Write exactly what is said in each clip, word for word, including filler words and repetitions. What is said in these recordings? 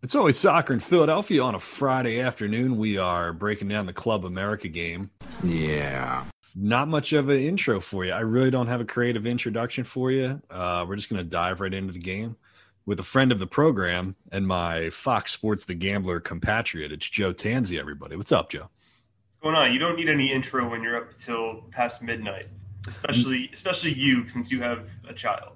It's always soccer in Philadelphia on a Friday afternoon. We are breaking down the Club America game. Yeah. Not much of an intro for you. I really don't have a creative introduction for you. Uh, we're just going to dive right into the game with a friend of the program and my Fox Sports The Gambler compatriot. It's Joe Tanzi, everybody. What's up, Joe? What's going on? You don't need any intro when you're up till past midnight, especially especially you since you have a child.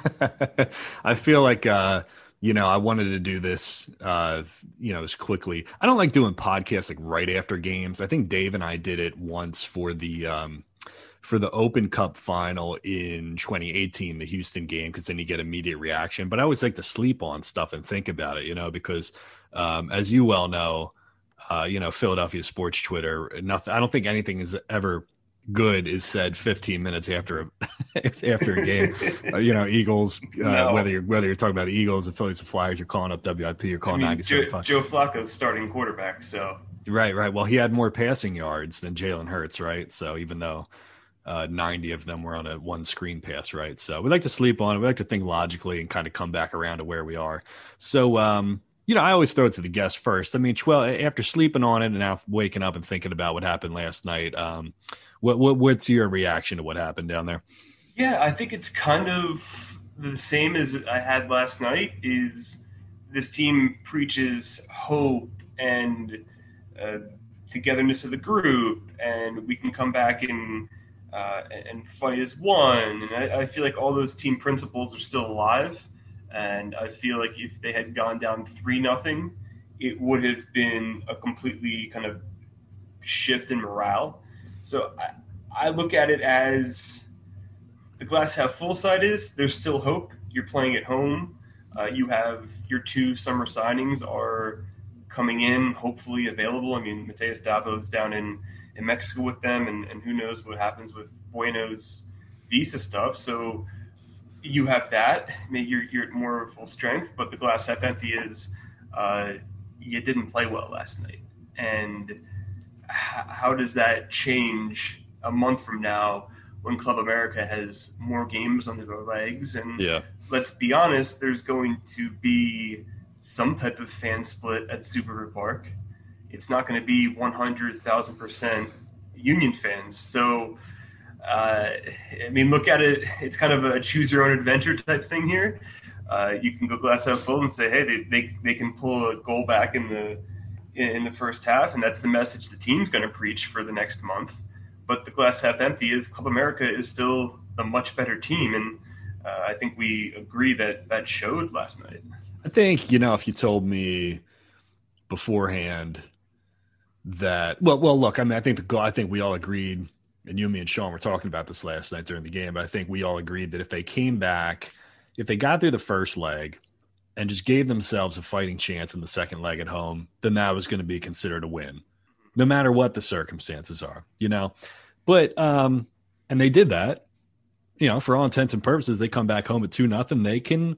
I feel like uh, you know, I wanted to do this uh, you know, as quickly. I don't like doing podcasts like right after games. I think Dave and I did it once for the um for the Open Cup final in twenty eighteen, the Houston game, because then you get immediate reaction. But I always like to sleep on stuff and think about it, you know, because um, as you well know, uh, you know, Philadelphia sports Twitter, nothing. I don't think anything is ever good is said fifteen minutes after a after a game. Uh, you know, Eagles. Uh, No. Whether you're whether you're taling about the Eagles, the Phillies, the Flyers, you're calling up W I P, you're I calling mean, ninety Joe, seven five. Joe Flacco's starting quarterback, so Right, right. Well, he had more passing yards than Jalen Hurts, right? So even though uh, ninety of them were on a one screen pass, right? So we like to sleep on it. We like to think logically and kind of come back around to where we are. So, um, you know, I always throw it to the guest first. I mean, well, after sleeping on it and now waking up and thinking about what happened last night, um, what, what what's your reaction to what happened down there? yeah, I think it's kind of the same as I had last night. Is this team preaches hope and uh, togetherness of the group, and we can come back and uh, and fight as one. And I, I feel like all those team principles are still alive. And I feel like if they had gone down three nothing, it would have been a completely kind of shift in morale. So I, I look at it as the glass half full side is there's still hope. You're playing at home. Uh, you have your two summer signings are coming in, hopefully available. I mean, Mateus Davo's down in, in Mexico with them, and, and who knows what happens with Bueno's visa stuff. So you have that. Maybe you're, you're at more full strength, but the glass half empty is uh, you didn't play well last night. And h- how does that change a month from now when Club America has more games under their legs? And Yeah. let's be honest, there's going to be some type of fan split at Subaru Park. It's not going to be one hundred thousand percent Union fans. So, uh, I mean, look at it. It's kind of a choose your own adventure type thing here. Uh, you can go glass half full and say, hey, they, they, they can pull a goal back in the in the first half, and that's the message the team's going to preach for the next month. But the glass half empty is Club America is still the much better team, and uh, I think we agree that that showed last night. I think, you know, if you told me beforehand that, well, well, look, I mean, I think the goal, I think we all agreed, and you, me, and Sean were talking about this last night during the game, but I think we all agreed that if they came back, if they got through the first leg and just gave themselves a fighting chance in the second leg at home, then that was going to be considered a win, no matter what the circumstances are, you know? But, um, and they did that, you know, for all intents and purposes, they come back home at two nothing. They can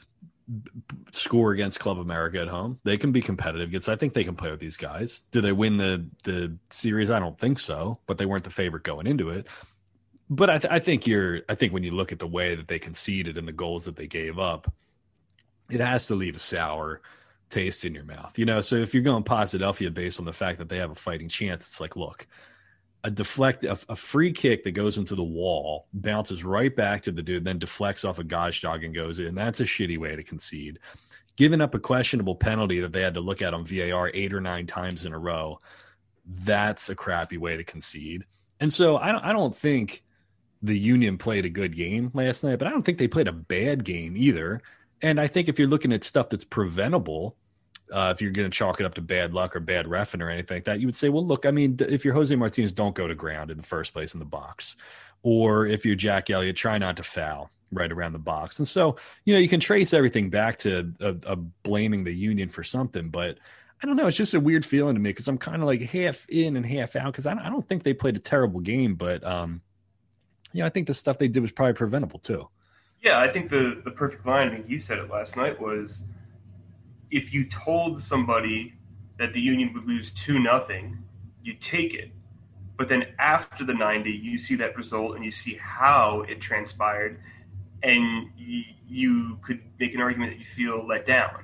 score against Club America at home. They can be competitive against. I think they can play with these guys. Do they win the the series? I don't think so, but they weren't the favorite going into it. But I, th- I think you're. I think when you look at the way that they conceded and the goals that they gave up, it has to leave a sour taste in your mouth. You know, so if you're going Posidelphia based on the fact that they have a fighting chance, it's like, look, a deflect a, a free kick that goes into the wall, bounces right back to the dude, then deflects off a Gotch dog and goes in. That's a shitty way to concede. Giving up a questionable penalty that they had to look at on V A R eight or nine times in a row, that's a crappy way to concede. And so I don't, I don't think the Union played a good game last night, but I don't think they played a bad game either. And I think if you're looking at stuff that's preventable, Uh, if you're going to chalk it up to bad luck or bad reffing or anything like that, you would say, well, look, I mean, if you're Jose Martinez, don't go to ground in the first place in the box. Or if you're Jack Elliott, try not to foul right around the box. And so, you know, you can trace everything back to a, a blaming the Union for something, but I don't know. It's just a weird feeling to me because I'm kind of like half in and half out because I, I don't think they played a terrible game, but, um, you know, I think the stuff they did was probably preventable too. Yeah, I think the, the perfect line, I think you said it last night, was if you told somebody that the Union would lose two nothing, you take it. But then after the ninety, you see that result and you see how it transpired, and you, you could make an argument that you feel let down.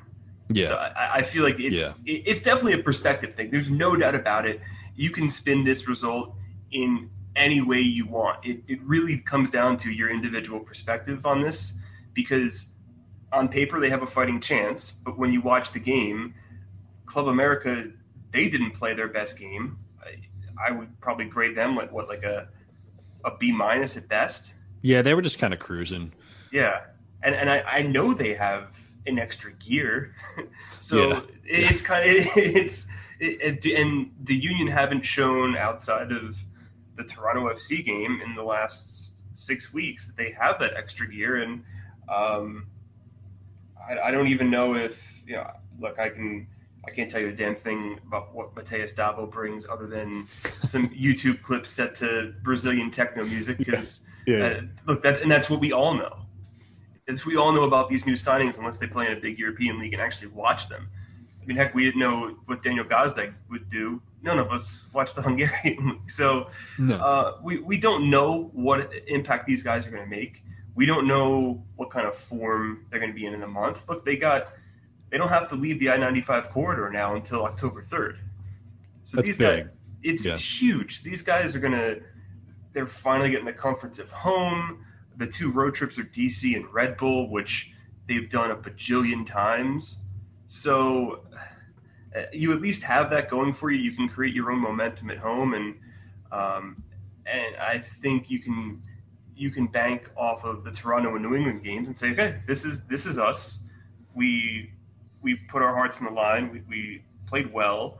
Yeah. So I, I feel like it's Yeah. it, it's definitely a perspective thing. There's no doubt about it. You can spin this result in any way you want. It, it really comes down to your individual perspective on this, because on paper they have a fighting chance, but when you watch the game, Club America, they didn't play their best game. I, I would probably grade them like what like a a B minus at best. Yeah, they were just kind of cruising. Yeah, and and I, I know they have an extra gear, so Yeah. it's kind of it's it, it, and the Union haven't shown outside of the Toronto F C game in the last six weeks that they have that extra gear, and um, I, I don't even know if you know. Look, I can I can't tell you a damn thing about what Mateus Davo brings other than some YouTube clips set to Brazilian techno music. Because Yeah. Yeah. uh, look, that's and that's what we all know. It's we all know about these new signings unless they play in a big European league and actually watch them. I mean, heck, we didn't know what Daniel Gazdag would do. None of us watched the Hungarian league, so No. uh, we we don't know what impact these guys are going to make. We don't know what kind of form they're going to be in in a month. Look, they got they don't have to leave the I ninety-five corridor now until October third. So That's these big. guys, it's, Yeah. it's huge. These guys are going to they're finally getting the comforts of home. The two road trips are D C and Red Bull, which they've done a bajillion times. So uh, you at least have that going for you. You can create your own momentum at home, and um, and I think you can you can bank off of the Toronto and New England games and say, okay, this is this is us. We we put our hearts in the line. We, we played well.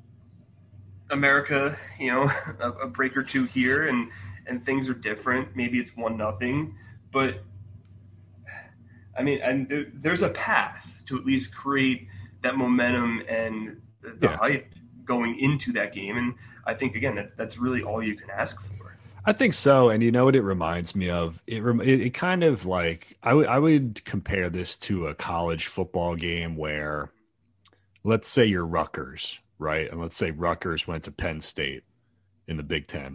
America, you know, a, a break or two here, and and things are different. Maybe it's one nothing, but I mean, and there, there's a path to at least create that momentum and the Yeah. hype going into that game. And I think again, that, that's really all you can ask for. I think so, and you know what it reminds me of? It rem- it, it kind of like I would I would compare this to a college football game where, let's say you're Rutgers, right? And let's say Rutgers went to Penn State in the Big Ten,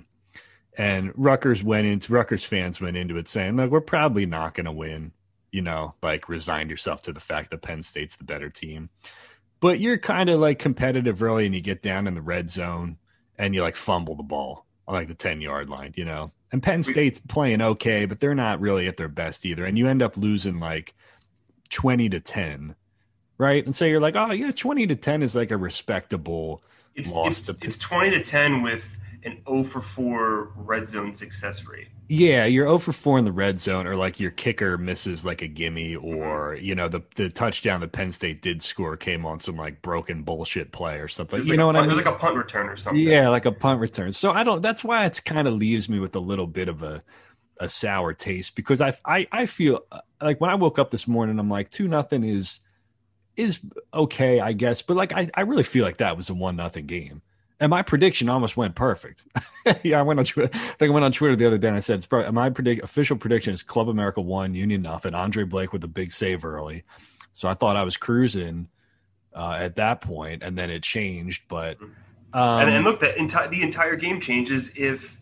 and Rutgers went into Rutgers fans went into it saying, "Look, we're probably not going to win." You know, like resign yourself to the fact that Penn State's the better team, but you're kind of like competitive early, and you get down in the red zone and you like fumble the ball on like the ten yard line, you know, and Penn State's playing okay, but they're not really at their best either. And you end up losing like twenty to ten, right? And so you're like, oh yeah, twenty to ten is like a respectable It's loss. it's, To, it's twenty to ten with an zero for four red zone success rate. yeah, you're zero for four in the red zone, or like your kicker misses like a gimme, or you know the the touchdown that Penn State did score came on some like broken bullshit play or something. There's You like know a what I punt, mean? there's like a punt return or something. Yeah, like a punt return. So I don't. That's why it's kind of leaves me with a little bit of a a sour taste, because I I I feel uh, like when I woke up this morning, I'm like two nothing is is okay, I guess, but like I I really feel like that was a one nothing game. And my prediction almost went perfect. Yeah, I went on Twitter. I think I went on Twitter the other day and I said, it's probably, my predict, official prediction is Club America won, Union nothing. Andre Blake with a big save early. So I thought I was cruising uh, at that point, and then it changed. But um, and, and look, the entire the entire game changes if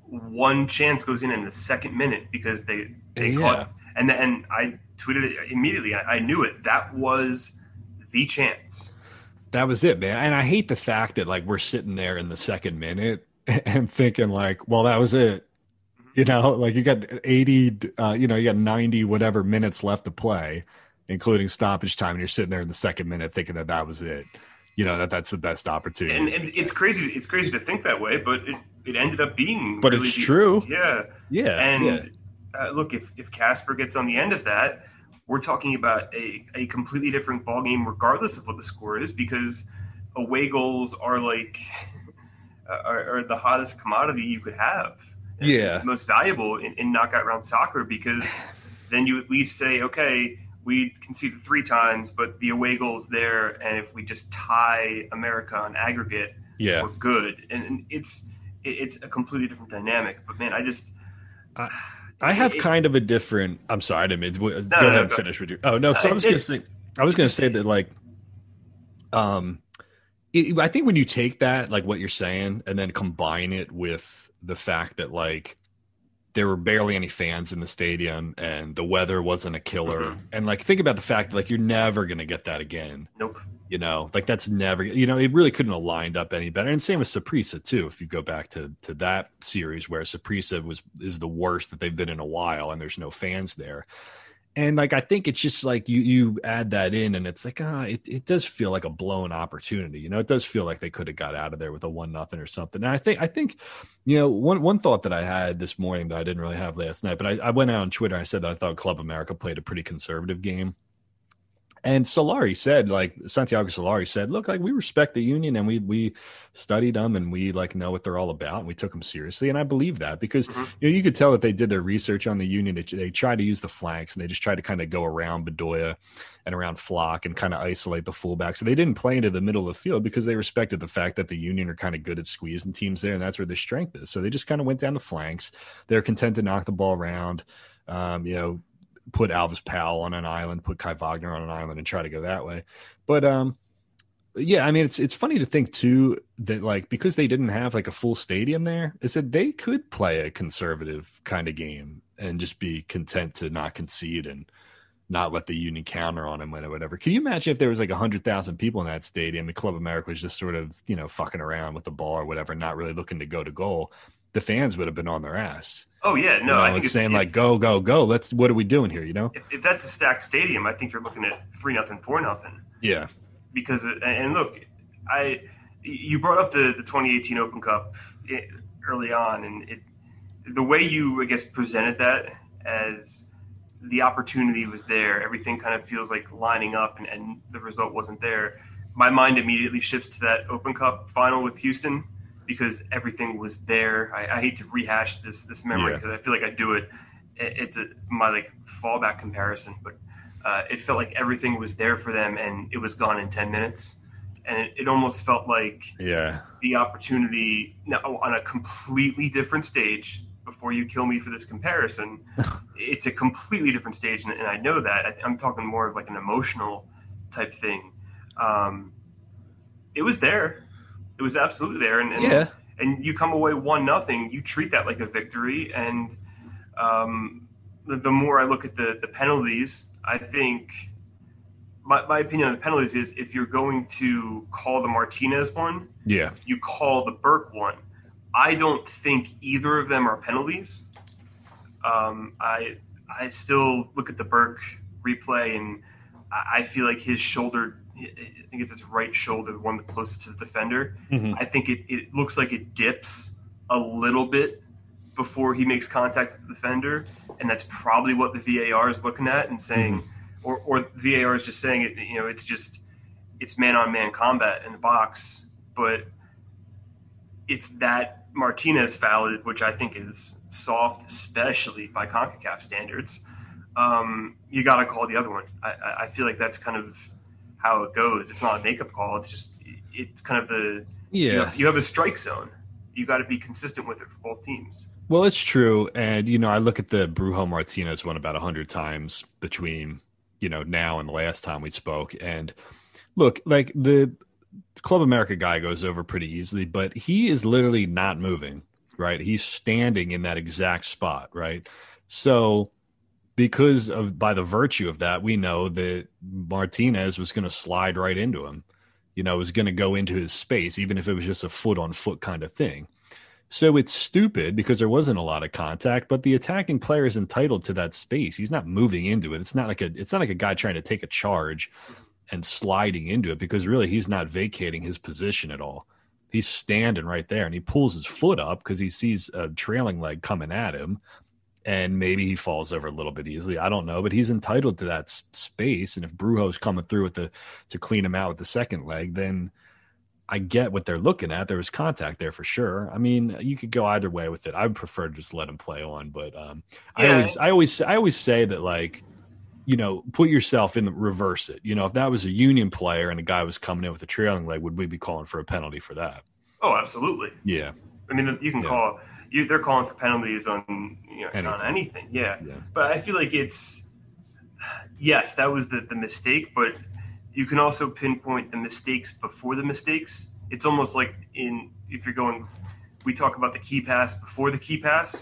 one chance goes in in the second minute because they they Yeah. caught and and I tweeted it immediately. I, I knew it. That was the chance. that was it, man. And I hate the fact that like we're sitting there in the second minute and thinking like, well, that was it. You know, like you got eighty, uh, you know, you got ninety whatever minutes left to play, including stoppage time, and you're sitting there in the second minute thinking that that was it. You know, that that's the best opportunity. And, and it's crazy. It's crazy to think that way, but it, it ended up being. But really it's the- true. Yeah. Yeah. And yeah. uh, look, if if Casper gets on the end of that, we're talking about a, a completely different ball game, regardless of what the score is, because away goals are like are, are the hottest commodity you could have. And Yeah. the most valuable in, in knockout round soccer, because then you at least say, okay, we conceded three times, but the away goal's there, and if we just tie America on aggregate, Yeah. we're good. And, and it's it, it's a completely different dynamic. But man, I just I, I have it- kind of a different. I'm sorry, I didn't mean to. Go no, ahead no, and go. finish with you. Oh no, so Uh, I was going to it's- say. I was going to say that like, um, it, I think when you take that like what you're saying and then combine it with the fact that like there were barely any fans in the stadium and the weather wasn't a killer. Mm-hmm. And like, think about the fact that like, you're never going to get that again. Nope. You know, like that's never, you know, it really couldn't have lined up any better. And same with Saprissa too. If you go back to, to that series where Saprissa was, is the worst that they've been in a while and there's no fans there. And like, I think it's just like you, you add that in and it's like, ah, it, it does feel like a blown opportunity. You know, it does feel like they could have got out of there with a one nothing or something. And I think, I think, you know, one, one thought that I had this morning that I didn't really have last night, but I, I went out on Twitter. I said that I thought Club America played a pretty conservative game. And Solari said, like Santiago Solari said, look, like we respect the Union and we we studied them and we like know what they're all about and we took them seriously. And I believe that because mm-hmm. you know you could tell that they did their research on the Union. They they tried to use the flanks and they just tried to kind of go around Bedoya and around Flock and kind of isolate the fullback. So they didn't play into the middle of the field because they respected the fact that the Union are kind of good at squeezing teams there and that's where their strength is. So they just kind of went down the flanks. They're content to knock the ball around. Um, you know. Put Alvis Powell on an island, put Kai Wagner on an island and try to go that way. But um, yeah, I mean, it's it's funny to think too that like because they didn't have like a full stadium there, is that they could play a conservative kind of game and just be content to not concede and not let the Union counter on them or whatever. Can you imagine if there was like a hundred thousand people in that stadium and Club America was just sort of, you know, fucking around with the ball or whatever, not really looking to go to goal? The fans would have been on their ass. Oh yeah, no, you know, I think it's saying if, like go go go. Let's what are we doing here? You know, if, if that's a stacked stadium, I think you're looking at three nothing, four nothing. Yeah, because and look, I you brought up the, the twenty eighteen Open Cup early on, and it the way you I guess presented that as the opportunity was there, everything kind of feels like lining up, and, and the result wasn't there. My mind immediately shifts to that Open Cup final with Houston. Because everything was there. I, I hate to rehash this this memory because yeah. I feel like I do it. It's a, my like fallback comparison, but uh, it felt like everything was there for them and it was gone in ten minutes. And it, it almost felt like yeah, the opportunity now on a completely different stage. Before you kill me for this comparison, it's a completely different stage, and, and I know that. I, I'm talking more of like an emotional type thing. Um, it was there. It was absolutely there, and, and yeah, and you come away one nothing. You treat that like a victory, and um, the, the more I look at the the penalties, I think my my opinion on the penalties is if you're going to call the Martinez one, yeah, you call the Burke one. I don't think either of them are penalties. Um, I I still look at the Burke replay, and I, I feel like his shoulder. I think it's his right shoulder, one closest to the defender. Mm-hmm. I think it, it looks like it dips a little bit before he makes contact with the defender, and that's probably what the V A R is looking at and saying, mm-hmm. or, or V A R is just saying it. You know, it's just it's man-on-man combat in the box. But if that Martinez foul, which I think is soft, especially by CONCACAF standards, um, you got to call the other one. I, I feel like that's kind of how it goes. It's not a makeup call. It's just, it's kind of the, yeah. You have, you have a strike zone. You got to be consistent with it for both teams. Well, it's true. And, you know, I look at the Brujo Martinez one about a hundred times between, you know, now and the last time we spoke. And look, like the Club America guy goes over pretty easily, but he is literally not moving, right? He's standing in that exact spot, right? So, because of by the virtue of that, we know that Martinez was going to slide right into him, you know, was going to go into his space, even if it was just a foot on foot kind of thing. So it's stupid because there wasn't a lot of contact, but the attacking player is entitled to that space. He's not moving into it. It's not like a, it's not like a guy trying to take a charge and sliding into it because really he's not vacating his position at all. He's standing right there and he pulls his foot up because he sees a trailing leg coming at him. And maybe he falls over a little bit easily. I don't know, but he's entitled to that s- space. And if Brujo's coming through with the to clean him out with the second leg, then I get what they're looking at. There was contact there for sure. I mean, you could go either way with it. I would prefer to just let him play on, but um, yeah. I always, I always, I always say that, like, you know, put yourself in the reverse it. You know, if that was a Union player and a guy was coming in with a trailing leg, would we be calling for a penalty for that? Oh, absolutely. Yeah. I mean, you can yeah. call. You, they're calling for penalties on you know anything. on anything, yeah. yeah. But I feel like it's yes, that was the, the mistake, but you can also pinpoint the mistakes before the mistakes. It's almost like in if you're going, we talk about the key pass before the key pass. Yeah.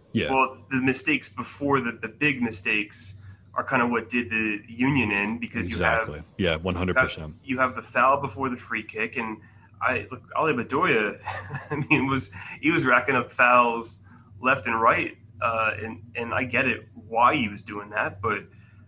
Yeah, Well, the mistakes before the, the big mistakes are kind of what did the Union in, because you have exactly. Yeah, one hundred percent. you have the foul before the free kick, and I look Ali Bedoya. I mean, was he was racking up fouls left and right, uh, and and I get it why he was doing that, but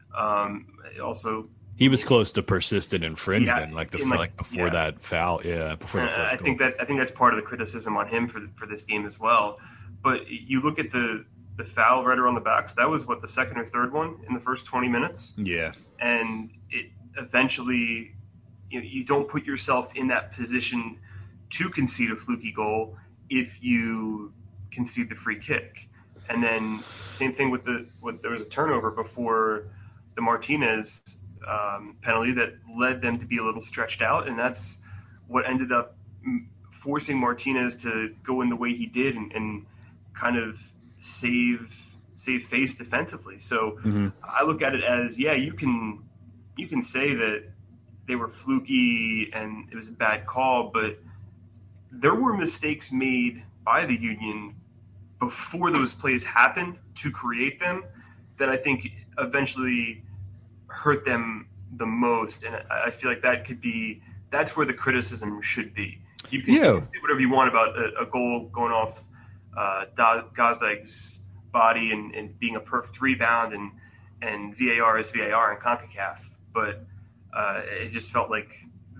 um, also He was close to persistent yeah, infringement, like the in like like before yeah, that foul. Yeah, before the first I goal. think that I think that's part of the criticism on him for for this game as well. But you look at the the foul right around the back. So that was what, the second or third one in the first twenty minutes, Yeah, and it eventually, you know, you don't put yourself in that position to concede a fluky goal if you concede the free kick. And then same thing with the with there was a turnover before the Martinez um, penalty that led them to be a little stretched out, and that's what ended up forcing Martinez to go in the way he did and, and kind of save save face defensively. So mm-hmm. I look at it as, yeah, you can you can say that they were fluky and it was a bad call, but there were mistakes made by the Union before those plays happened to create them that I think eventually hurt them the most. And I feel like that could be that's where the criticism should be. You can, yeah. you can say whatever you want about a, a goal going off uh, Gazda's body and, and being a perfect rebound, and and V A R is V A R in CONCACAF, but uh, it just felt like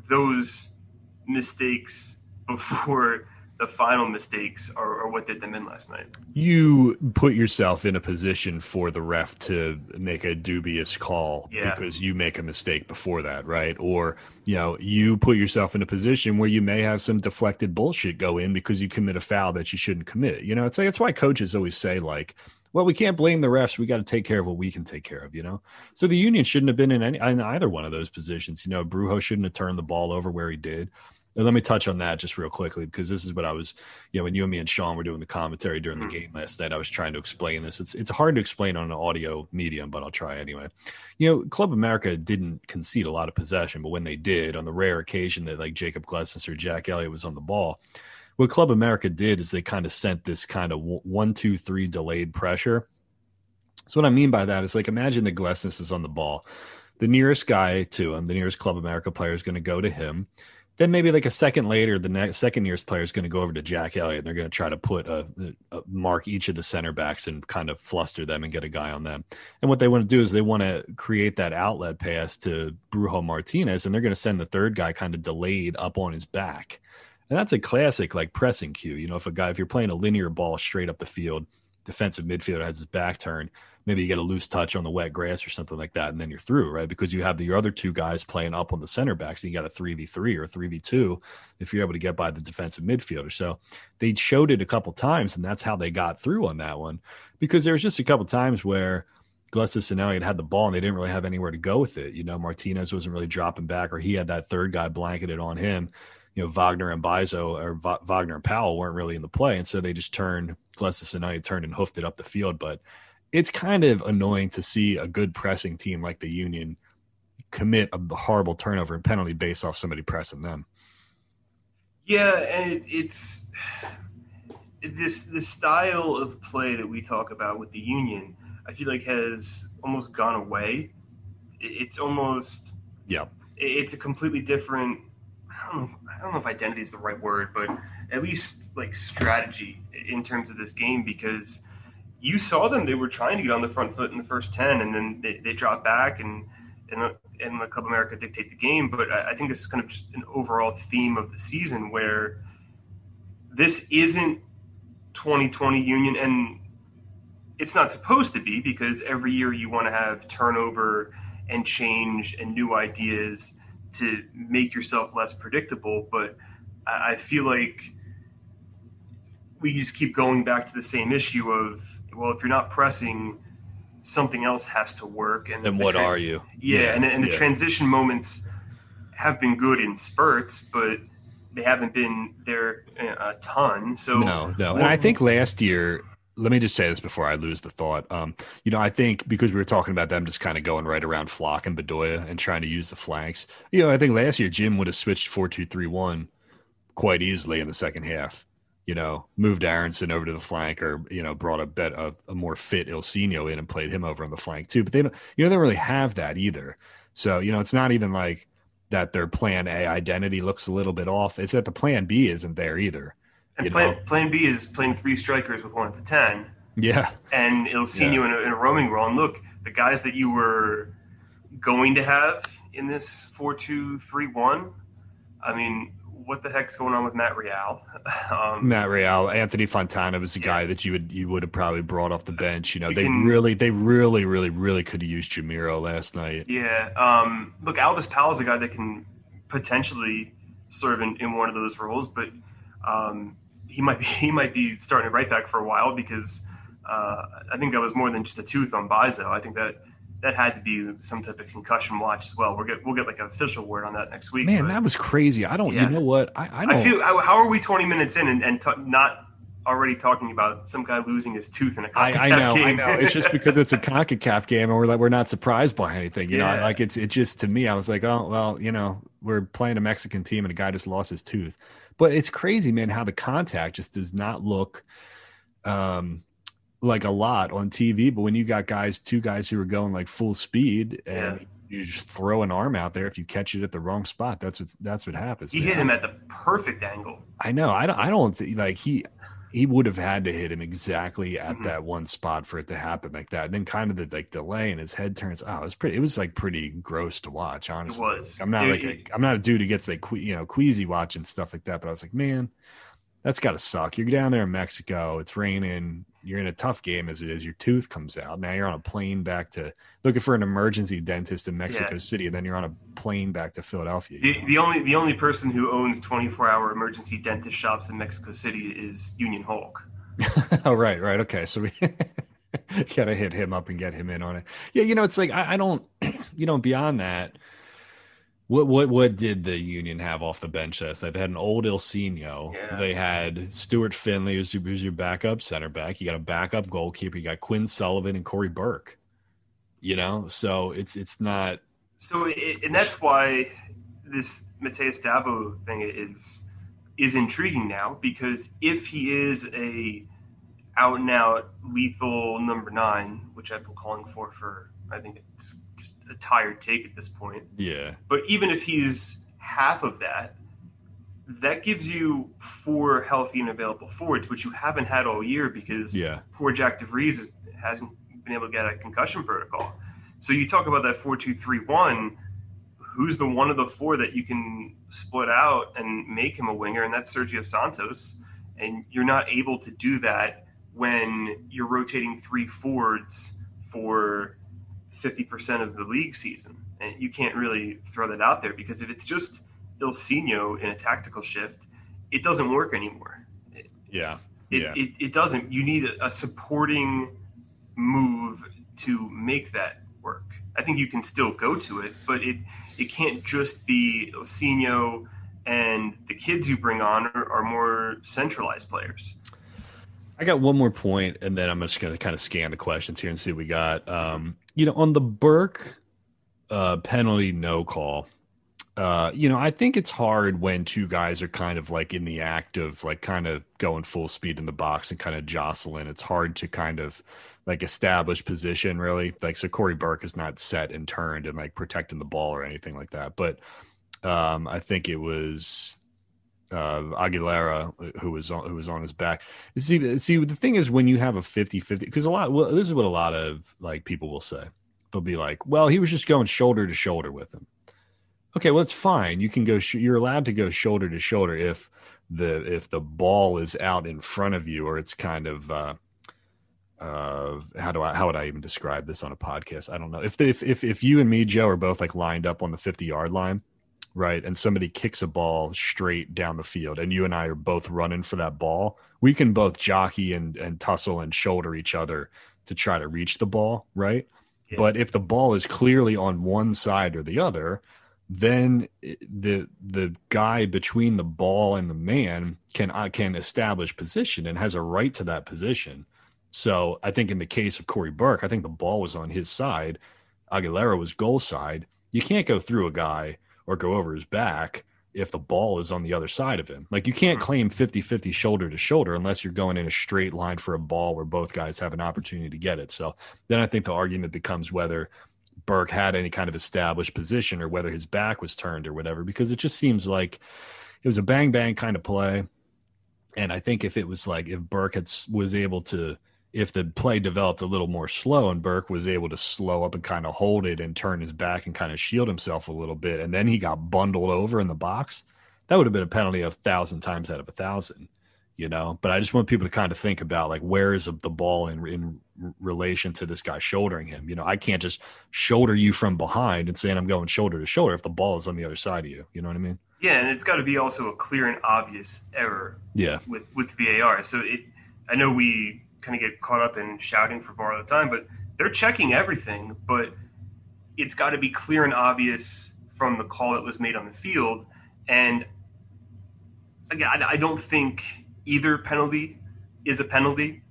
those mistakes before the final mistakes are, are what did them in last night. You put yourself in a position for the ref to make a dubious call yeah. because you make a mistake before that, right? Or, you know, you put yourself in a position where you may have some deflected bullshit go in because you commit a foul that you shouldn't commit. You know, it's like, that's why coaches always say, like, well, we can't blame the refs. We got to take care of what we can take care of, you know? So the Union shouldn't have been in, any, in either one of those positions. You know, Brujo shouldn't have turned the ball over where he did. And let me touch on that just real quickly, because this is what I was, you know, when you and me and Sean were doing the commentary during the game last night, I was trying to explain this. It's it's hard to explain on an audio medium, but I'll try anyway. You know, Club America didn't concede a lot of possession, but when they did, on the rare occasion that like Jacob Glesnes or Jack Elliott was on the ball, what Club America did is they kind of sent this kind of one, two, three delayed pressure. So what I mean by that is, like, imagine that Glesnes is on the ball. The nearest guy to him, the nearest Club America player, is going to go to him. Then maybe like a second later, the next second nearest player is going to go over to Jack Elliott, and they're going to try to put a, a mark each of the center backs and kind of fluster them and get a guy on them. And what they want to do is they want to create that outlet pass to Brujo Martinez, and they're going to send the third guy kind of delayed up on his back. And that's a classic like pressing cue. You know, if a guy, if you're playing a linear ball straight up the field, defensive midfielder has his back turned, maybe you get a loose touch on the wet grass or something like that, and then you're through, right? Because you have the other two guys playing up on the center backs, and you got a three v three or a three v two if you're able to get by the defensive midfielder. So they showed it a couple times, and that's how they got through on that one, because there was just a couple times where Glesnes and Elliott had the ball, and they didn't really have anywhere to go with it. You know, Martinez wasn't really dropping back, or he had that third guy blanketed on him. You know, Wagner and Bizo or Va- Wagner and Powell weren't really in the play, and so they just turned Glesnes and Elliott turned and hoofed it up the field. But it's kind of annoying to see a good pressing team like the Union commit a horrible turnover and penalty based off somebody pressing them. Yeah, and it, it's this the style of play that we talk about with the Union, I feel like has almost gone away. It's almost yeah, it's a completely different. I don't know, I don't know if identity is the right word, but at least like strategy in terms of this game, because you saw them, they were trying to get on the front foot in the first ten, and then they, they dropped back and and, and the Club America dictate the game. But I, I think this is kind of just an overall theme of the season where this isn't twenty twenty Union, and it's not supposed to be, because every year you want to have turnover and change and new ideas to make yourself less predictable. But I, I feel like we just keep going back to the same issue of, well, if you're not pressing, something else has to work. And, and what tra- are you? Yeah, yeah and, and the yeah. transition moments have been good in spurts, but they haven't been there a ton. So no, no. And I think last year, let me just say this before I lose the thought. Um, you know, I think because we were talking about them just kind of going right around Flock and Bedoya and trying to use the flanks, you know, I think last year Jim would have switched four two three one quite easily in the second half. you know, moved Aronson over to the flank, or, you know, brought a bet of a more fit Ilsinho in and played him over on the flank too. But they don't, you know, they don't really have that either. So, you know, it's not even like that their plan A identity looks a little bit off. It's that the plan B isn't there either. And plan, plan B is playing three strikers with one at the ten. Yeah. And Ilsinho yeah. in, a, in a roaming role. And look, the guys that you were going to have in this four two three one, I mean, what the heck's going on with Matt Real? Um, Matt Real, Anthony Fontana was the yeah. guy that you would you would have probably brought off the bench. You know, you they can, really, they really, really, really could have used Jamiro last night. Yeah. Um, look, Alvis Powell is a guy that can potentially serve in, in one of those roles, but um, he might be he might be starting at right back for a while because uh, I think that was more than just a tooth on Bizo. I think that. That had to be some type of concussion watch as well. We'll get we'll get like an official word on that next week. Man, but, that was crazy. I don't. Yeah. You know what? I I, don't. I feel. How are we twenty minutes in and, and t- not already talking about some guy losing his tooth in a CONCACAF I, I know. game? I know. It's just because it's a CONCACAF game, and we're like we're not surprised by anything. You yeah. know, like it's it just to me. I was like, oh well, you know, we're playing a Mexican team, and a guy just lost his tooth. But it's crazy, man, how the contact just does not look. Um. like a lot on T V, but when you got guys, two guys who are going like full speed and yeah. you just throw an arm out there, if you catch it at the wrong spot, that's what that's what happens. He man. hit him at the perfect angle. I know. I don't. I don't think like he he would have had to hit him exactly at mm-hmm. that one spot for it to happen like that. And then kind of the like delay and his head turns. Oh, it was pretty. It was like pretty gross to watch. Honestly, it was. I'm not it, like it, a, I'm not a dude who gets like you know queasy watching stuff like that. But I was like, man, that's got to suck. You're down there in Mexico. It's raining. You're in a tough game as it is. Your tooth comes out. Now you're on a plane back to looking for an emergency dentist in Mexico yeah. City, and then you're on a plane back to Philadelphia. The, the only the only person who owns twenty-four hour emergency dentist shops in Mexico City is Union Hulk. Oh, right, right. Okay, so we got to hit him up and get him in on it. Yeah, you know, it's like I, I don't, you know, beyond that, What what what did the Union have off the bench last night? They had an old Ilsinho. Yeah. They had Stuart Finley, who's your, who's your backup center back. You got a backup goalkeeper. You got Quinn Sullivan and Corey Burke. You know, so it's it's not. So it, and that's why this Mateus Davo thing is is intriguing now, because if he is a out and out lethal number nine, which I've been calling for for I think it's. a tired take at this point. Yeah. But even if he's half of that, that gives you four healthy and available forwards, which you haven't had all year because yeah. poor Jack DeVries hasn't been able to get a concussion protocol. So you talk about that four two three one, who's the one of the four that you can split out and make him a winger, and that's Sergio Santos. And you're not able to do that when you're rotating three forwards for fifty percent of the league season. And you can't really throw that out there, because if it's just Ilsinho in a tactical shift, it doesn't work anymore. It, yeah. It, yeah. It, it doesn't. You need a, a supporting move to make that work. I think you can still go to it, but it, it can't just be Ilsinho, and the kids you bring on are, are more centralized players. I got one more point, and then I'm just going to kind of scan the questions here and see what we got. Um, you know, on the Burke uh, penalty no call, uh, you know, I think it's hard when two guys are kind of like in the act of like kind of going full speed in the box and kind of jostling. It's hard to kind of like establish position, really. Like, so Corey Burke is not set and turned and like protecting the ball or anything like that. But um, I think it was uh, Aguilera who was on, who was on his back. See, see, the thing is, when you have a fifty-fifty, because a lot, well, this is what a lot of like people will say. They'll be like, well, he was just going shoulder to shoulder with him. Okay, well, it's fine. You can go, sh- you're allowed to go shoulder to shoulder if the, if the ball is out in front of you, or it's kind of, uh, uh, how do I, how would I even describe this on a podcast? I don't know. If, the, if, if, if you and me, Joe, are both like lined up on the fifty yard line, right, and somebody kicks a ball straight down the field, and you and I are both running for that ball, we can both jockey and, and tussle and shoulder each other to try to reach the ball, right? Yeah. But if the ball is clearly on one side or the other, then the the guy between the ball and the man can uh, can establish position and has a right to that position. So I think in the case of Corey Burke, I think the ball was on his side. Aguilera was goal side. You can't go through a guy or go over his back if the ball is on the other side of him. Like you can't claim fifty-fifty shoulder to shoulder unless you're going in a straight line for a ball where both guys have an opportunity to get it. So then I think the argument becomes whether Burke had any kind of established position or whether his back was turned or whatever, because it just seems like it was a bang bang kind of play. And I think if it was like if Burke had was able to, if the play developed a little more slow and Burke was able to slow up and kind of hold it and turn his back and kind of shield himself a little bit, and then he got bundled over in the box, that would have been a penalty a thousand times out of a thousand, you know? But I just want people to kind of think about like, where is the ball in, in relation to this guy shouldering him? You know, I can't just shoulder you from behind and saying I'm going shoulder to shoulder if the ball is on the other side of you. You know what I mean? Yeah, and it's got to be also a clear and obvious error. Yeah. With with V A R, so it, I know we kind of get caught up in shouting for V A R all the time, but they're checking everything. But it's got to be clear and obvious from the call that was made on the field. And again, I, I don't think either penalty is a penalty,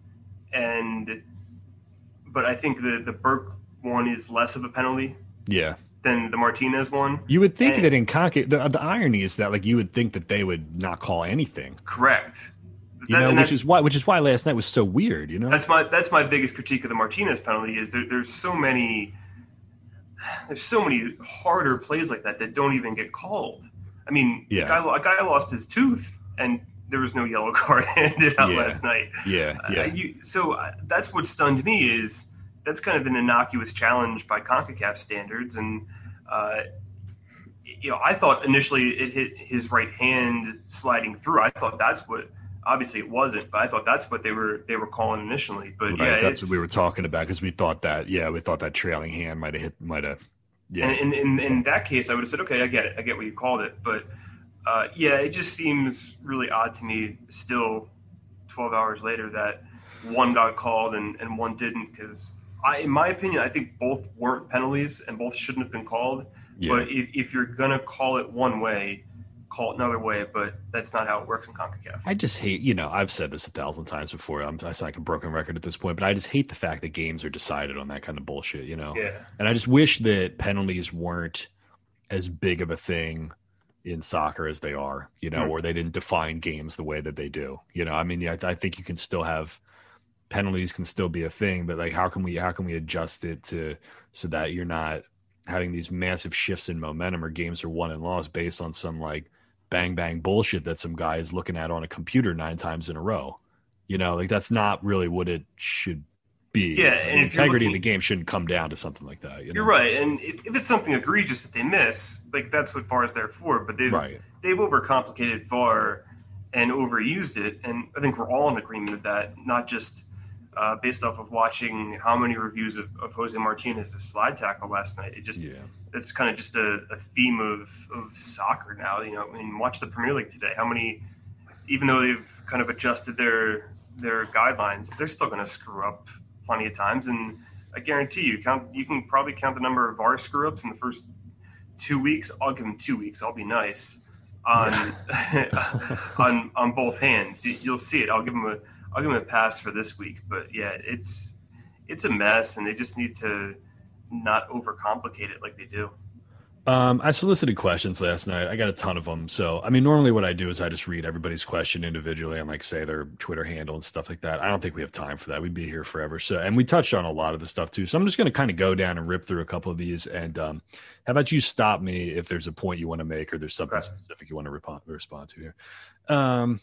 and but I think the the Burke one is less of a penalty. Yeah. Than the Martinez one. You would think and, that in Conca, the, the irony is that like you would think that they would not call anything. Correct. You that, know, which is why which is why last night was so weird. You know, that's my that's my biggest critique of the Martinez penalty is there, there's so many there's so many harder plays like that that don't even get called. I mean, yeah. a, guy, a guy lost his tooth and there was no yellow card handed out yeah. last night. Yeah, yeah. Uh, you, so uh, that's what stunned me is that's kind of an innocuous challenge by CONCACAF standards, and uh, you know I thought initially it hit his right hand sliding through. I thought that's what. Obviously, it wasn't, but I thought that's what they were they were calling initially. But right, yeah, that's what we were talking about because we thought that yeah, we thought that trailing hand might have hit, might have. Yeah. And in, in in that case, I would have said, okay, I get it, I get what you called it. But uh, yeah, it just seems really odd to me. Still, twelve hours later, that one got called and, and one didn't. Because I, in my opinion, I think both weren't penalties and both shouldn't have been called. Yeah. But if if you're gonna call it one way, call it another way, but that's not how it works in CONCACAF. I just hate, you know, I've said this a thousand times before. I'm I sound like a broken record at this point, but I just hate the fact that games are decided on that kind of bullshit, you know? Yeah. And I just wish that penalties weren't as big of a thing in soccer as they are, you know, mm-hmm. or they didn't define games the way that they do. You know, I mean, yeah, I think you can still have penalties can still be a thing, but like, how can we, how can we adjust it to, so that you're not having these massive shifts in momentum or games are won and lost based on some like, bang bang bullshit that some guy is looking at on a computer nine times in a row. You know, like that's not really what it should be. Yeah, and the integrity looking, of the game shouldn't come down to something like that. You know? You're right, and if, if it's something egregious that they miss, like that's what V A R is there for. But they've right. they've overcomplicated V A R and overused it, and I think we're all in agreement with that. Not just uh, based off of watching how many reviews of, of Jose Martinez's slide tackle last night. It just yeah. It's kind of just a, a theme of, of soccer now. You know, I mean, watch the Premier League today. How many, even though they've kind of adjusted their their guidelines, they're still going to screw up plenty of times. And I guarantee you, count you can probably count the number of V A R screw ups in the first two weeks. I'll give them two weeks. I'll be nice on on on both hands. You, you'll see it. I'll give them a I'll give them a pass for this week. But yeah, it's it's a mess, and they just need to not overcomplicate it like they do. Um, I solicited questions last night. I got a ton of them. So, I mean, normally what I do is I just read everybody's question individually and like say their Twitter handle and stuff like that. I don't think we have time for that. We'd be here forever. So, and we touched on a lot of the stuff too. So I'm just going to kind of go down and rip through a couple of these. And um, how about you stop me if there's a point you want to make or there's something okay. specific you want to rep- respond to here. Um,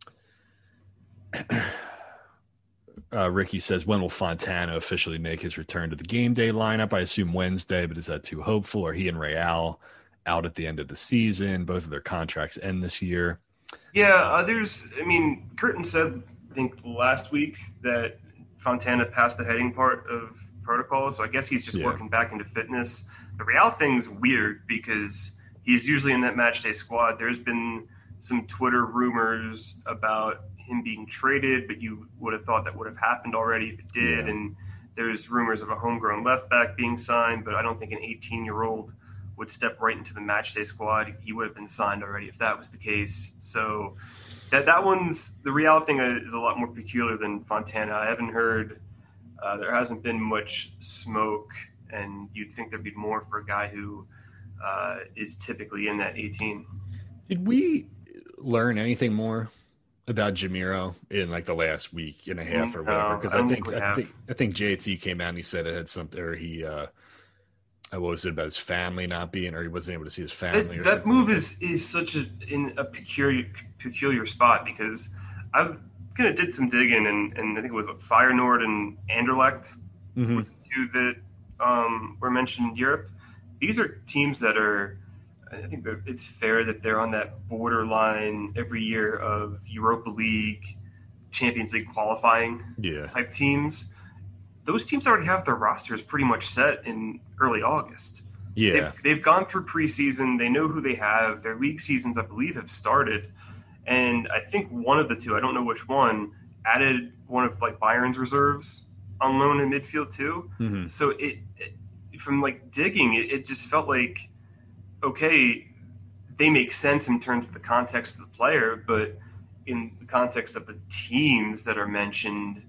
Uh, Ricky says, when will Fontana officially make his return to the game day lineup? I assume Wednesday, but is that too hopeful? Are he and Real out at the end of the season? Both of their contracts end this year. Yeah, uh, there's, I mean, Curtin said, I think last week that Fontana passed the heading part of protocol, so I guess he's just yeah. working back into fitness. The Real thing's weird because he's usually in that match day squad. There's been some Twitter rumors about him being traded, but you would have thought that would have happened already if it did. Yeah. And there's rumors of a homegrown left back being signed, but I don't think an eighteen year old would step right into the match day squad. He would have been signed already if that was the case. So that that one's the Real thing is a lot more peculiar than Fontana. I haven't heard uh, there hasn't been much smoke, and you'd think there'd be more for a guy who uh, is typically in that eighteen. Did we learn anything more about Jamiro in like the last week and a half or whatever? No, Because I I don't think think we I have. think I think J T came out and he said it had something, or he uh, uh, what was it about his family not being, or he wasn't able to see his family That or that something like move that. is is such a in a peculiar peculiar spot because I kind of did some digging and, and I think it was what, Feyenoord and Anderlecht were Hmm. the two that um, were mentioned in Europe. These are teams that are. I think that it's fair that they're on that borderline every year of Europa League, Champions League qualifying Yeah, type teams. Those teams already have their rosters pretty much set in early August. They've yeah, they've gone through preseason. They know who they have. Their league seasons, I believe, have started. And I think one of the two, I don't know which one, added one of like Bayern's reserves on loan in midfield too. hmm So it, it from like digging, it, it just felt like okay, they make sense in terms of the context of the player, but in the context of the teams that are mentioned,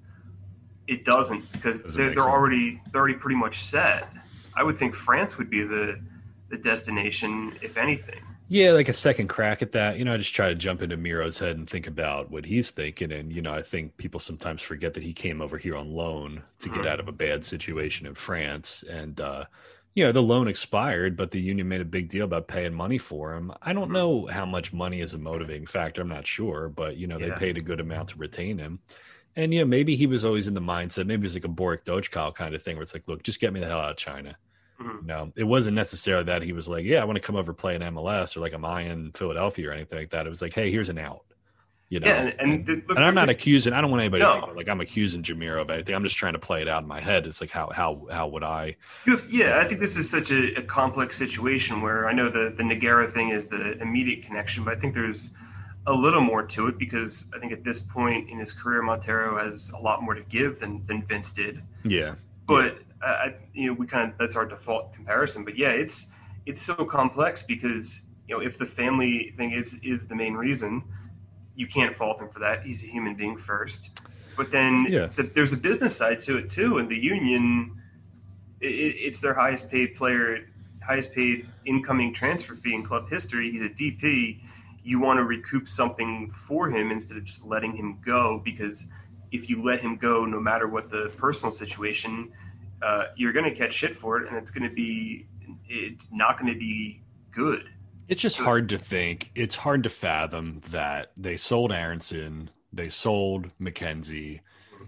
it doesn't because doesn't they're, make they're sense. already they're already pretty much set. I would think France would be the the destination, if anything. Yeah, like a second crack at that. You know, I just try to jump into Miro's head and think about what he's thinking. And, you know, I think people sometimes forget that he came over here on loan to get out of a Mm-hmm. bad situation in France. And, uh, you know, the loan expired, but the union made a big deal about paying money for him. I don't Mm-hmm. know how much money is a motivating factor. I'm not sure, but, you know, they Yeah. paid a good amount to retain him. And, you know, maybe he was always in the mindset, maybe it was like a Boric Dochkal kind of thing where it's like, look, just get me the hell out of China. Mm-hmm. No, it wasn't necessarily that he was like, yeah, I want to come over play in M L S or like am I in Philadelphia or anything like that. It was like, hey, here's an out, you Yeah, know. and, and And th- look, and I'm they're, not they're, accusing. I don't want anybody to think no, that like I'm accusing Jamiro of anything. I'm just trying to play it out in my head. It's like how how how would I, you have, you yeah. I know? think this is such a, a complex situation where I know the the Nagara thing is the immediate connection, but I think there's a little more to it because I think at this point in his career, Montero has a lot more to give than than Vince did. Yeah, yeah, But uh, I, you know, we kind of that's our default comparison. But yeah, it's it's so complex because you know if the family thing is is the main reason, you can't fault him for that. He's a human being first. But then yeah. the, there's a business side to it too, and the union, it, it's their highest paid player, highest paid incoming transfer fee in club history. He's a D P. You want to recoup something for him instead of just letting him go because if you let him go, no matter what the personal situation, uh, you're going to catch shit for it, and it's going to be, it's not going to be good. It's just So hard to think. It's hard to fathom that they sold Aronson, they sold McKenzie,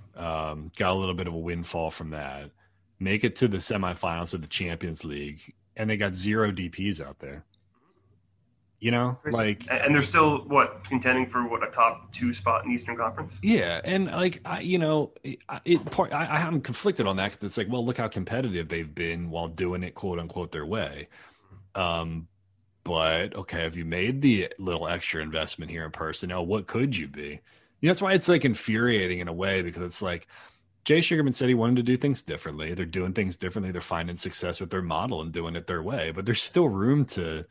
um, got a little bit of a windfall from that, make it to the semifinals of the Champions League, and they got zero D Ps out there. You know, crazy. like And they're still what contending for what a top two spot in the Eastern Conference. yeah, and like I, you know, it, it part I, I'm conflicted on that because it's like, well, look how competitive they've been while doing it, quote unquote, their way. Um, but okay, have you made the little extra investment here in personnel? What could you be? You know, that's why it's like infuriating in a way because it's like Jay Sugarman said he wanted to do things differently. They're doing things differently. They're finding success with their model and doing it their way, but there's still room to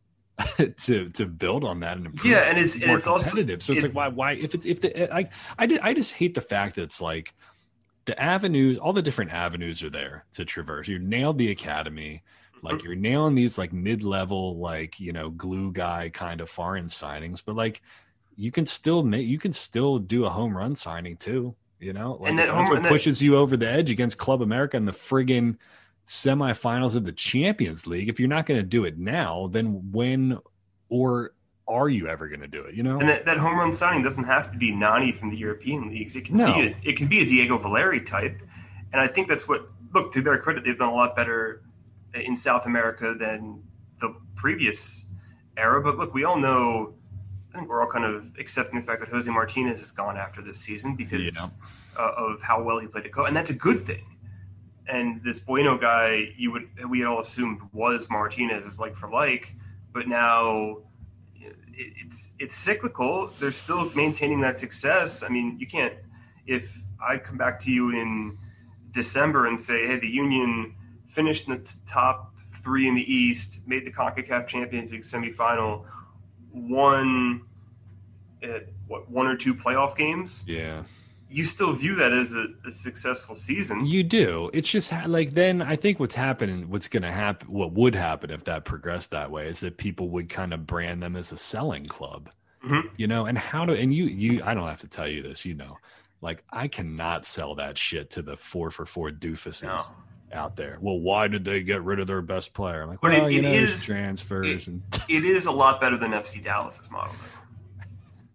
to to build on that and Yeah, improve and it's and more it's also competitive. So it's like it's why why if it's if the I I did I just hate the fact that it's like the avenues, all the different avenues are there to traverse. You nailed the academy, like you're nailing these like mid-level, like you know, glue guy kind of foreign signings, but like you can still make you can still do a home run signing too. You know, and like if that that's home what and that pushes you over the edge against Club America in the friggin' semifinals of the Champions League. If you're not going to do it now, then when or are you ever going to do it? You and know? that, that home run signing doesn't have to be Nani from the European leagues. It can be No. a, it can be a Diego Valeri type, and I think that's what look to their credit they've done a lot better in South America than the previous era. But look, we all know. I think we're all kind of accepting the fact that Jose Martinez is gone after this season Yeah. because uh, of how well he played at Co, and that's a good thing. And this Bueno guy, you would we all assumed was Martinez is like for like, but now it's it's cyclical. They're still maintaining that success. I mean, you can't if I come back to you in December and say, hey, the Union finished in the top three in the East, made the CONCACAF Champions League semifinal, won at what one or two playoff games. Yeah. you still view that as a, a successful season. You do. It's just like then I think what's happening, what's going to happen, what would happen if that progressed that way is that people would kind of brand them as a selling club, mm-hmm. you know, and how to, and you, you, I don't have to tell you this, you know, like I cannot sell that shit to the four for four doofuses no. out there. Well, why did they get rid of their best player? I'm like, but well, it, you it know, is, there's transfers it, and it is a lot better than F C Dallas's model. Though.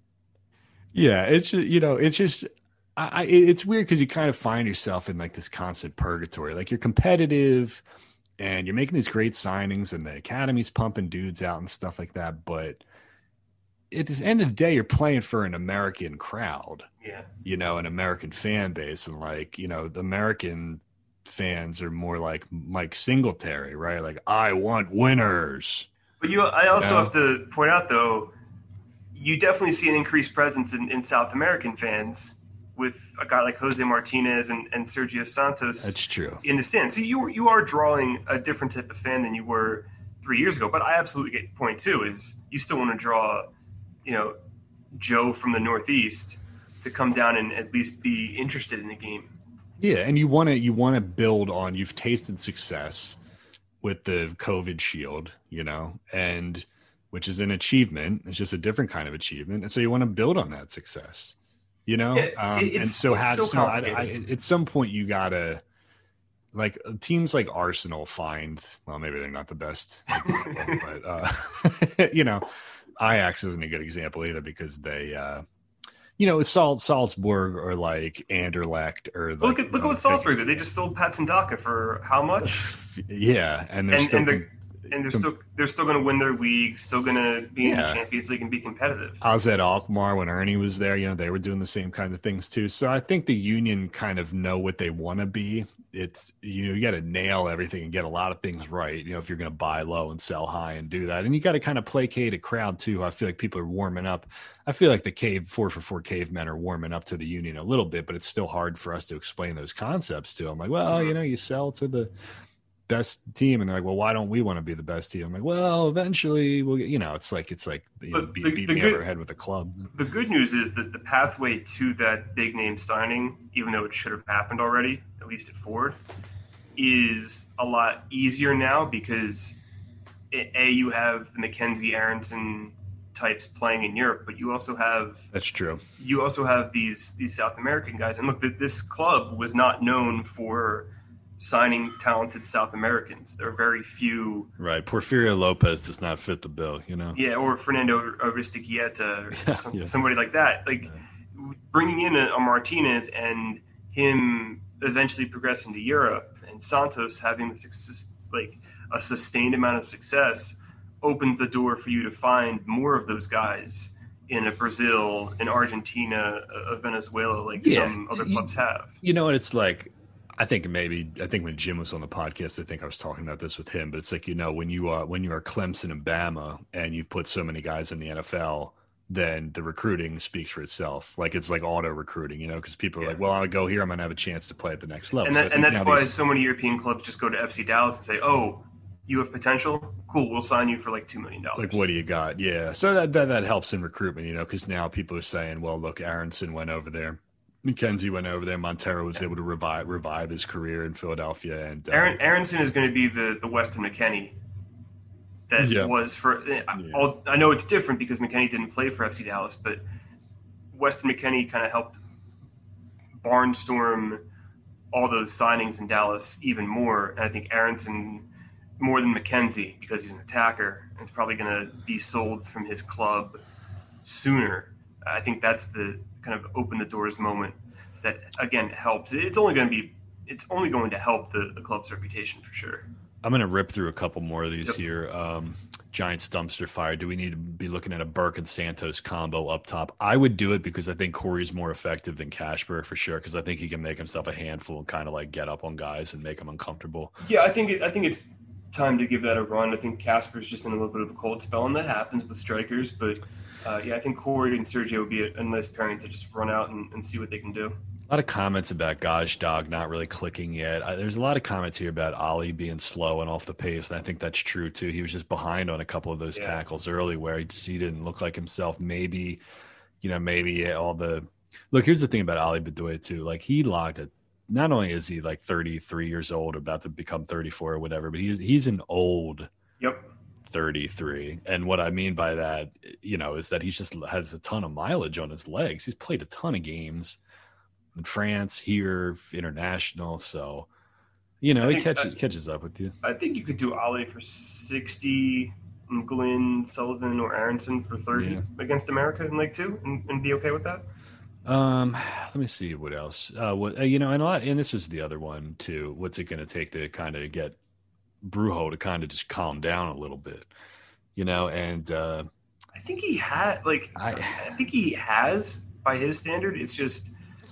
Yeah, it's just, you know, it's just, I, it's weird because you kind of find yourself in like this constant purgatory. Like you're competitive and you're making these great signings and the academy's pumping dudes out and stuff like that. But at the end of the day, you're playing for an American crowd, yeah, you know, an American fan base. And like, you know, the American fans are more like Mike Singletary, right? Like, I want winners. But you, I also you know? have to point out, though, you definitely see an increased presence in, in South American fans with a guy like Jose Martinez and, and Sergio Santos. That's true. In the stands. So you, you are drawing a different type of fan than you were three years ago. But I absolutely get the point, too, is you still want to draw, you know, Joe from the Northeast to come down and at least be interested in the game. Yeah, and you want to you want to build on, you've tasted success with the COVID shield, you know, and which is an achievement. It's just a different kind of achievement. And so you want to build on that success. You know, yeah, um, and so, had, so, so I, I, at some point you gotta like teams like Arsenal find, well, maybe they're not the best, example, but uh, you know, Ajax isn't a good example either because they, uh, you know, Salt Salzburg or like Anderlecht or like, look at look at what Salzburg did. They just sold Patson Daka for how much? Yeah, and they're and, still. And they're, And they're still they're still going to win their league, still going to be yeah. in the Champions League and be competitive. A Z Alkmaar, when Ernie was there, you know, they were doing the same kind of things too. So I think the Union kind of know what they want to be. It's, you know, you got to nail everything and get a lot of things right, you know, if you're going to buy low and sell high and do that. And you got to kind of placate a crowd too. I feel like people are warming up. I feel like the cave four for four cavemen are warming up to the Union a little bit, but it's still hard for us to explain those concepts to them. Like, well, you know, you sell to the best team, and they're like, well, why don't we want to be the best team? I'm like, well, eventually we'll get, you know, it's like it's like you know, beat, the, beat the me good, over the head with a club. The good news is that the pathway to that big name signing, even though it should have happened already, at least at Ford, is a lot easier now because a you have the Mackenzie Aronson types playing in Europe, but you also have that's true. You also have these these South American guys, and look, this club was not known for signing talented South Americans. There are very few. Right. Porfirio Lopez does not fit the bill, you know? Yeah, or Fernando Aristeguieta or yeah, some, yeah. somebody like that. Like yeah. bringing in a, a Martinez and him eventually progressing to Europe and Santos having the success, like a sustained amount of success opens the door for you to find more of those guys in a Brazil, in Argentina, a Venezuela, like yeah. some other clubs have. You know what it's like? I think maybe I think when Jim was on the podcast, I think I was talking about this with him. But it's like, you know, when you are when you are Clemson and Bama and you've put so many guys in the N F L, then the recruiting speaks for itself. Like it's like auto recruiting, you know, because people are yeah. like, well, I'll go here, I'm gonna have a chance to play at the next level. And, that, so and that's why these... so many European clubs just go to F C Dallas and say, oh, you have potential, cool, we'll sign you for like two million dollars. Like, what do you got? Yeah, so that that, that helps in recruitment, you know, because now people are saying, well, look, Aronson went over there. McKenzie went over there. Montero was able to revive revive his career in Philadelphia, and uh, Aaron Aronson is going to be the, the Weston McKennie that yeah. was for. Yeah. I know it's different because McKennie didn't play for F C Dallas, but Weston McKennie kind of helped barnstorm all those signings in Dallas even more. And I think Aronson more than McKenzie because he's an attacker and it's probably going to be sold from his club sooner. I think that's the kind of open the doors moment that again helps. It's only going to be, it's only going to help the, the club's reputation for sure. I'm going to rip through a couple more of these yep. here. Um, Giants dumpster fire. Do we need to be looking at a Burke and Santos combo up top? I would do it because I think Corey's more effective than Casper for sure. Because I think he can make himself a handful and kind of like get up on guys and make them uncomfortable. Yeah, I think it, I think it's time to give that a run. I think Casper's just in a little bit of a cold spell, and that happens with strikers. But uh, yeah, I think Corey and Sergio would be a, a nice pairing to just run out and, and see what they can do. A lot of comments about Gaj Dog not really clicking yet. I, there's a lot of comments here about Ali being slow and off the pace, and I think that's true too. He was just behind on a couple of those yeah. tackles early where he, just, he didn't look like himself. Maybe, you know, maybe all the Look, here's the thing about Ali Bedoya too. Like he logged it. Not only is he like thirty-three years old, about to become thirty-four or whatever, but he's he's an old Yep. thirty-three. And what I mean by that, you know, is that he just has a ton of mileage on his legs. He's played a ton of games in France, here, international. So, you know, I he think catches I, catches up with you. I think you could do Ali for sixty, and Glenn Sullivan or Aronson for thirty Yeah. against America in League Two, and, and be okay with that. Um, let me see what else. Uh, what uh, you know, and a lot, and this is the other one too. What's it going to take to kind of get Brujo to kind of just calm down a little bit, you know? And uh, I think he had like I, I think he has by his standard. It's just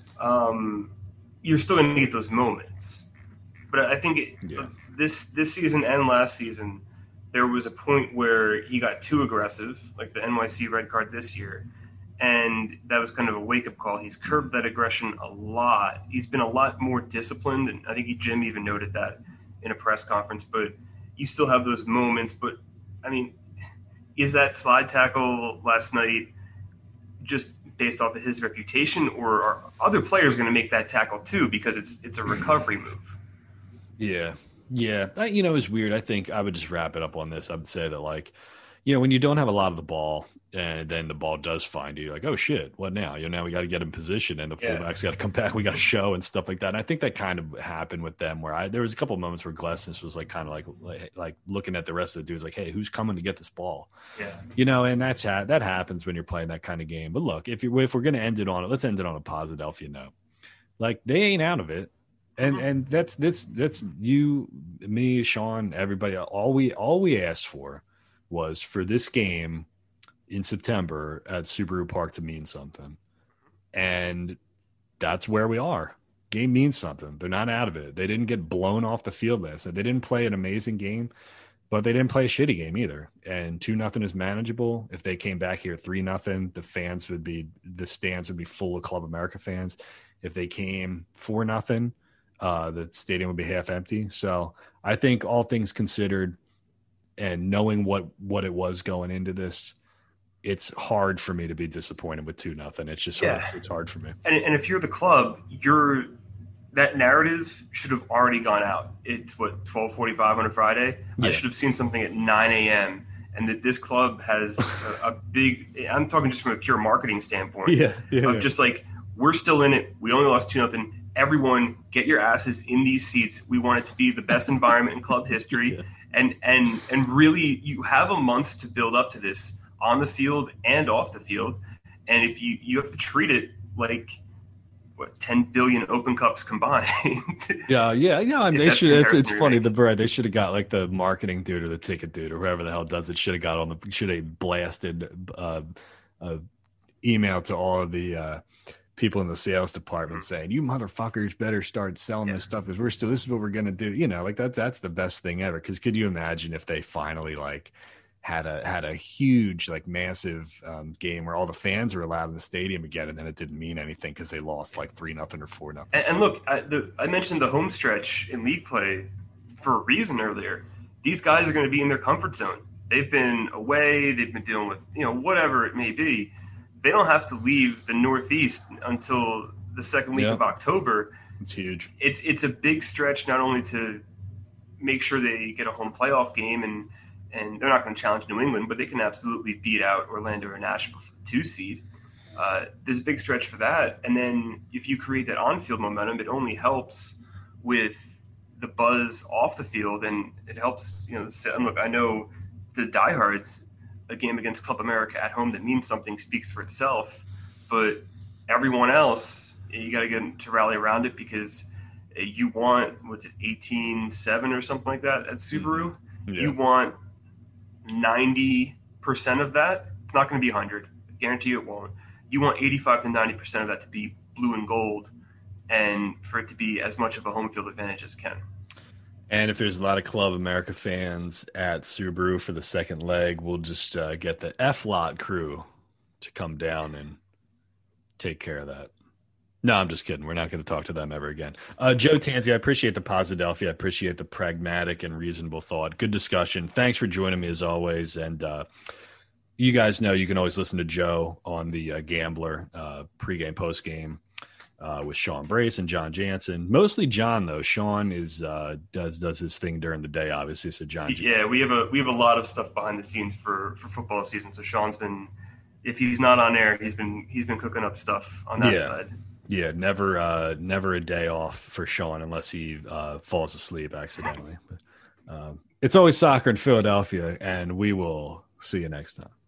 um, you're still going to get those moments, but I think it, yeah, this this season and last season there was a point where he got too aggressive, like the N Y C red card this year. And that was kind of a wake-up call. He's curbed that aggression a lot. He's been a lot more disciplined, and I think he, Jim even noted that in a press conference. But you still have those moments. But, I mean, is that slide tackle last night just based off of his reputation, or are other players going to make that tackle too because it's it's a recovery move? yeah, yeah. I, you know, it's weird. I think I would just wrap it up on this. I would say that, like, you know, when you don't have a lot of the ball and then the ball does find you, you're like, oh shit, what now? You know, now we got to get in position and the Yeah. fullback's got to come back. We got to show and stuff like that. And I think that kind of happened with them where I, there was a couple of moments where Glesnes was like, kind of like, like, like looking at the rest of the dudes like, hey, who's coming to get this ball? Yeah. You know, and that's, ha- that happens when you're playing that kind of game. But look, if you if we're going to end it on it, let's end it on a positive note. Like they ain't out of it. And, Mhm. and that's, this, that's you, me, Sean, everybody, all we, all we asked for was for this game in September at Subaru Park to mean something. And that's where we are. Game means something. They're not out of it. They didn't get blown off the field last night. They didn't play an amazing game, but they didn't play a shitty game either. And two nothing is manageable. If they came back here three nothing, the fans would be the stands would be full of Club America fans. If they came four nothing, uh, the stadium would be half empty. So I think all things considered, and knowing what what it was going into this, it's hard for me to be disappointed with two nothing. It's just Yeah. hard. It's, it's hard for me. And, and if you're the club, you're that narrative should have already gone out. It's what twelve forty-five on a Friday. Yeah. I should have seen something at nine a.m. and that this club has a, a big. I'm talking just from a pure marketing standpoint. Yeah, yeah, Of yeah. just like we're still in it. We only lost two nothing. Everyone, get your asses in these seats. We want it to be the best environment in club history. Yeah. And and and really, you have a month to build up to this on the field and off the field. And if you you have to treat it like what ten billion Open Cups combined. Yeah, yeah, yeah. I mean, If they that's should. the It's, it's comparison you're funny. The making. bread. They should have got like the marketing dude or the ticket dude or whoever the hell does it. Should have got on the. Should have blasted uh, uh, email to all of the uh, people in the sales department saying, "You motherfuckers better start selling Yeah. this stuff because we're still. This is what we're gonna do." You know, like that's that's the best thing ever. Because could you imagine if they finally like had a had a huge like massive um, game where all the fans were allowed in the stadium again, and then it didn't mean anything because they lost like three nothing or four nothing. And, and look, I, the, I mentioned the home stretch in league play for a reason earlier. These guys are going to be in their comfort zone. They've been away. They've been dealing with, you know, whatever it may be. They don't have to leave the Northeast until the second week Yeah. of October. It's huge. It's it's a big stretch not only to make sure they get a home playoff game, and and they're not going to challenge New England, but they can absolutely beat out Orlando or Nashville for the two seed. Uh, there's a big stretch for that. And then if you create that on-field momentum, it only helps with the buzz off the field, and it helps, you know, and look, I know the diehards, a game against Club America at home that means something speaks for itself, but everyone else, you got to get to rally around it because you want, what's it, eighteen seven or something like that at Subaru? Yeah. You want ninety percent of that. It's not going to be one hundred. I guarantee you it won't. You want eighty-five to ninety percent of that to be blue and gold, and for it to be as much of a home field advantage as can. And if there's a lot of Club America fans at Subaru for the second leg, we'll just uh, get the F-Lot crew to come down and take care of that. No, I'm just kidding. We're not going to talk to them ever again. Uh, Joe Tanzi, I appreciate the posidelphia. I appreciate the pragmatic and reasonable thought. Good discussion. Thanks for joining me as always. And uh, you guys know you can always listen to Joe on the uh, Gambler uh, pregame, postgame uh, with Sean Brace and John Jansen. Mostly John though. Sean is uh, does does his thing during the day, obviously. So John, yeah, Jansen. we have a we have a lot of stuff behind the scenes for for football season. So Sean's been, if he's not on air, he's been he's been cooking up stuff on that yeah. side. Yeah, never uh, never a day off for Sean unless he uh, falls asleep accidentally. But, um, it's always soccer in Philadelphia, and we will see you next time.